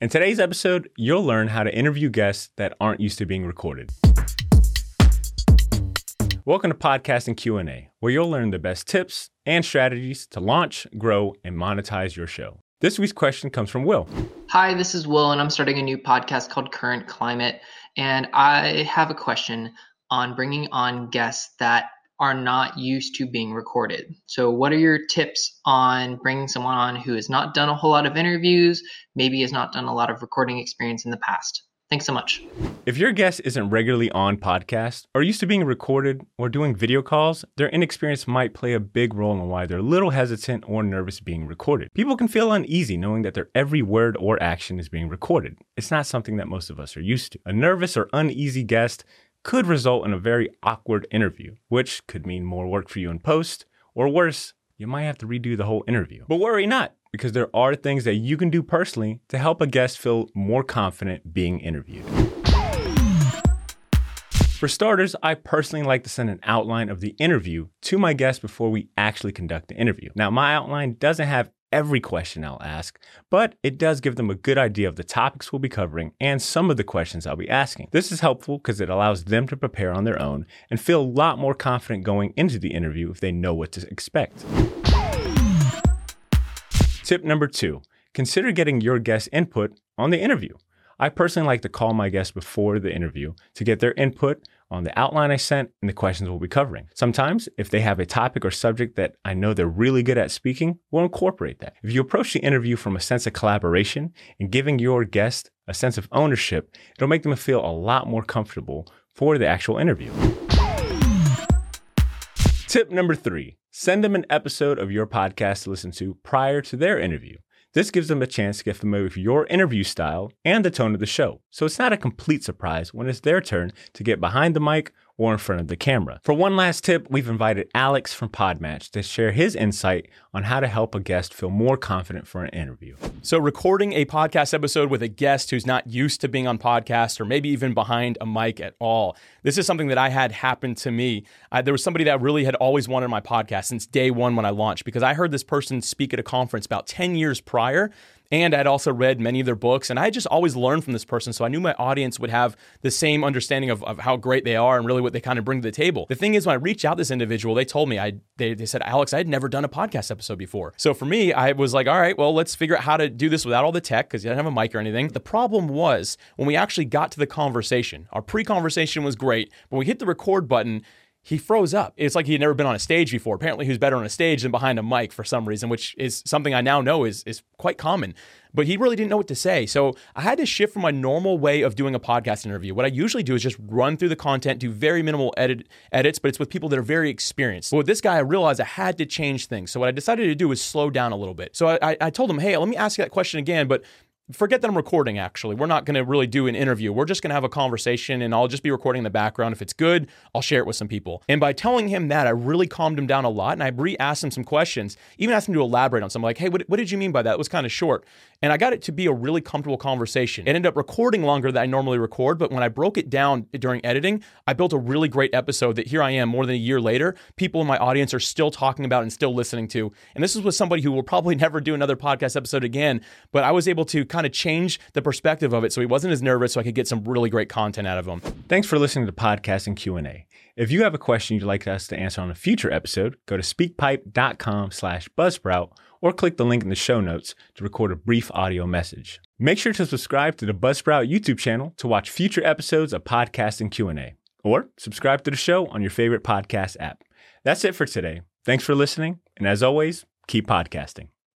In today's episode, you'll learn how to interview guests that aren't used to being recorded. Welcome to Podcasting Q&A, where you'll learn the best tips and strategies to launch, grow, and monetize your show. This week's question comes from Will. Hi, this is Will, and I'm starting a new podcast called Current Climate. And I have a question on bringing on guests that are not used to being recorded. So what are your tips on bringing someone on who has not done a whole lot of interviews, maybe has not done a lot of recording experience in the past? Thanks so much. If your guest isn't regularly on podcasts or used to being recorded or doing video calls, their inexperience might play a big role in why they're a little hesitant or nervous being recorded. People can feel uneasy knowing that their every word or action is being recorded. It's not something that most of us are used to. A nervous or uneasy guest could result in a very awkward interview, which could mean more work for you in post, or worse, you might have to redo the whole interview. But worry not, because there are things that you can do personally to help a guest feel more confident being interviewed. For starters, I personally like to send an outline of the interview to my guest before we actually conduct the interview. Now, my outline doesn't have every question I'll ask, but it does give them a good idea of the topics we'll be covering and some of the questions I'll be asking. This is helpful because it allows them to prepare on their own and feel a lot more confident going into the interview if they know what to expect. Tip number 2, consider getting your guest input on the interview. I personally like to call my guests before the interview to get their input on the outline I sent and the questions we'll be covering. Sometimes, if they have a topic or subject that I know they're really good at speaking, we'll incorporate that. If you approach the interview from a sense of collaboration and giving your guest a sense of ownership, it'll make them feel a lot more comfortable for the actual interview. Tip number 3, send them an episode of your podcast to listen to prior to their interview. This gives them a chance to get familiar with your interview style and the tone of the show, so it's not a complete surprise when it's their turn to get behind the mic or in front of the camera. For one last tip, we've invited Alex from Podmatch to share his insight on how to help a guest feel more confident for an interview. So recording a podcast episode with a guest who's not used to being on podcasts or maybe even behind a mic at all. This is something that I had happen to me. There was somebody that really had always wanted my podcast since day one when I launched, because I heard this person speak at a conference about 10 years prior. And I'd also read many of their books, and I just always learned from this person, so I knew my audience would have the same understanding of how great they are and really what they kind of bring to the table. The thing is, when I reached out to this individual, they told me, they said, Alex, I had never done a podcast episode before. So for me, I was like, all right, well, let's figure out how to do this without all the tech, because you didn't have a mic or anything. The problem was, when we actually got to the conversation, our pre-conversation was great, but when we hit the record button, he froze up. It's like he had never been on a stage before. Apparently, he was better on a stage than behind a mic for some reason, which is something I now know is quite common. But he really didn't know what to say. So I had to shift from my normal way of doing a podcast interview. What I usually do is just run through the content, do very minimal edits, but it's with people that are very experienced. But with this guy, I realized I had to change things. So what I decided to do was slow down a little bit. So I told him, hey, let me ask you that question again, but forget that I'm recording, actually. We're not going to really do an interview. We're just going to have a conversation, and I'll just be recording in the background. If it's good, I'll share it with some people. And by telling him that, I really calmed him down a lot, and I re-asked him some questions, even asked him to elaborate on something like, hey, what did you mean by that? It was kind of short. And I got it to be a really comfortable conversation. It ended up recording longer than I normally record, but when I broke it down during editing, I built a really great episode that here I am more than a year later, people in my audience are still talking about and still listening to. And this is with somebody who will probably never do another podcast episode again, but I was able to kind of change the perspective of it so he wasn't as nervous, so I could get some really great content out of him. Thanks for listening to Podcasting Q&A. If you have a question you'd like us to answer on a future episode, go to speakpipe.com/buzzsprout or click the link in the show notes to record a brief audio message. Make sure to subscribe to the Buzzsprout YouTube channel to watch future episodes of Podcasting Q&A, or subscribe to the show on your favorite podcast app. That's it for today. Thanks for listening, and as always, keep podcasting.